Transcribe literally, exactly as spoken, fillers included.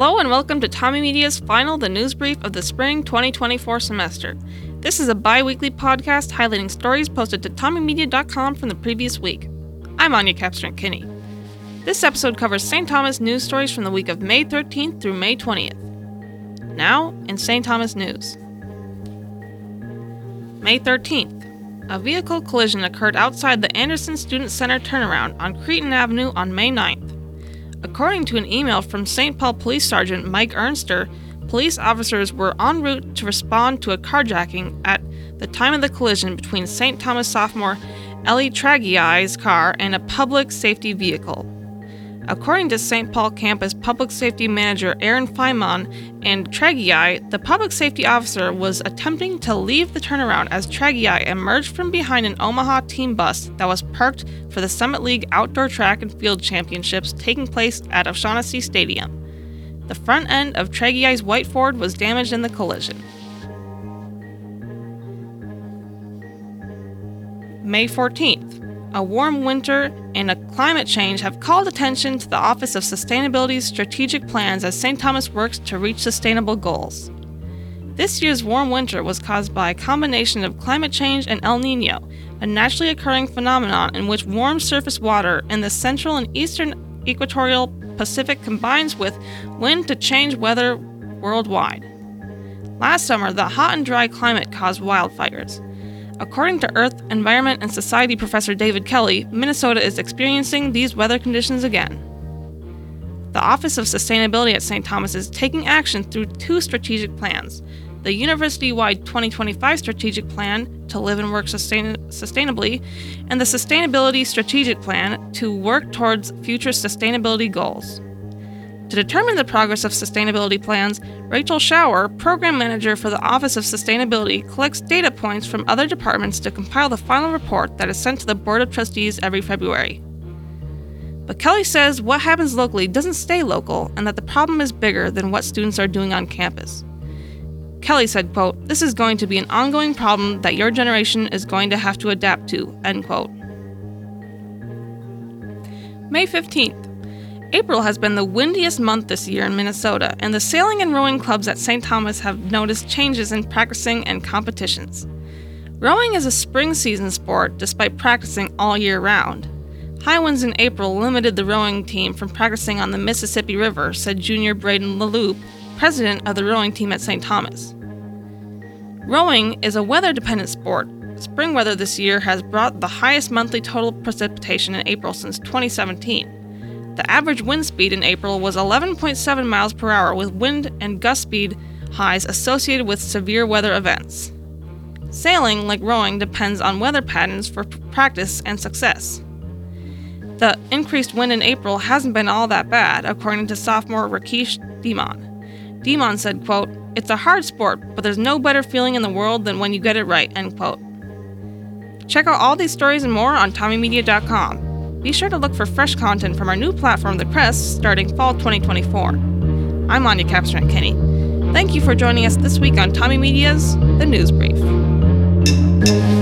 Hello and welcome to Tommy Media's final The News Brief of the spring twenty twenty-four semester. This is a bi-weekly podcast highlighting stories posted to tommy media dot com from the previous week. I'm Anya Capstrant-Kinney. This episode covers Saint Thomas news stories from the week of May thirteenth through May twentieth. Now, in Saint Thomas news. May thirteenth. A vehicle collision occurred outside the Anderson Student Center turnaround on Cretin Avenue on May ninth. According to an email from Saint Paul Police Sergeant Mike Ernster, police officers were en route to respond to a carjacking at the time of the collision between Saint Thomas sophomore Ellie Tragiai's car and a public safety vehicle. According to Saint Paul Campus Public Safety Manager Aaron Feynman and Tragiai, the public safety officer was attempting to leave the turnaround as Tragiai emerged from behind an Omaha team bus that was parked for the Summit League Outdoor Track and Field Championships taking place at O'Shaughnessy Stadium. The front end of Tragiai's white Ford was damaged in the collision. May fourteenth. A warm winter and a climate change have called attention to the Office of Sustainability's strategic plans as Saint Thomas works to reach sustainable goals. This year's warm winter was caused by a combination of climate change and El Niño, a naturally occurring phenomenon in which warm surface water in the central and eastern equatorial Pacific combines with wind to change weather worldwide. Last summer, the hot and dry climate caused wildfires. According to Earth, Environment, and Society professor David Kelly, Minnesota is experiencing these weather conditions again. The Office of Sustainability at Saint Thomas is taking action through two strategic plans: the university-wide twenty twenty-five Strategic Plan to live and work sustain- sustainably, and the Sustainability Strategic Plan to work towards future sustainability goals. To determine the progress of sustainability plans, Rachel Schauer, Program Manager for the Office of Sustainability, collects data points from other departments to compile the final report that is sent to the Board of Trustees every February. But Kelly says what happens locally doesn't stay local and that the problem is bigger than what students are doing on campus. Kelly said, quote, "This is going to be an ongoing problem that your generation is going to have to adapt to," end quote. May fifteenth. April has been the windiest month this year in Minnesota, and the sailing and rowing clubs at Saint Thomas have noticed changes in practicing and competitions. Rowing is a spring season sport despite practicing all year round. High winds in April limited the rowing team from practicing on the Mississippi River, said Junior Braden LaLoupe, president of the rowing team at Saint Thomas. Rowing is a weather-dependent sport. Spring weather this year has brought the highest monthly total precipitation in April since twenty seventeen. The average wind speed in April was eleven point seven miles per hour, with wind and gust speed highs associated with severe weather events. Sailing, like rowing, depends on weather patterns for p- practice and success. The increased wind in April hasn't been all that bad, according to sophomore Rakesh Demon. Demon said, quote, "It's a hard sport, but there's no better feeling in the world than when you get it right," end quote. Check out all these stories and more on tommy media dot com. Be sure to look for fresh content from our new platform, The Crest, starting fall twenty twenty-four. I'm Anya Capstrant-Kinney. Thank you for joining us this week on Tommy Media's The News Brief.